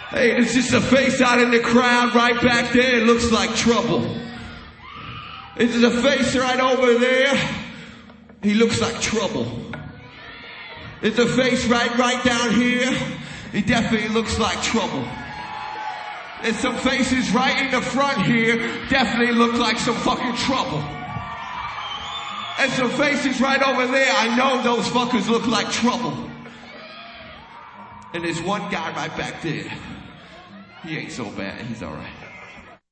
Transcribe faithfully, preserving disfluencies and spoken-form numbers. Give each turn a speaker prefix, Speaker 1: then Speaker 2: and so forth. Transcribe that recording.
Speaker 1: Hey, there's just a face out in the crowd right back there. It looks like trouble. There's a face right over there. He looks like trouble. There's a face right, right down here. He definitely looks like trouble. There's some faces right in the front here. Definitely look like some fucking trouble. And some faces right over there. I know those fuckers look like trouble. And there's one guy right back there. He ain't so bad. He's all right.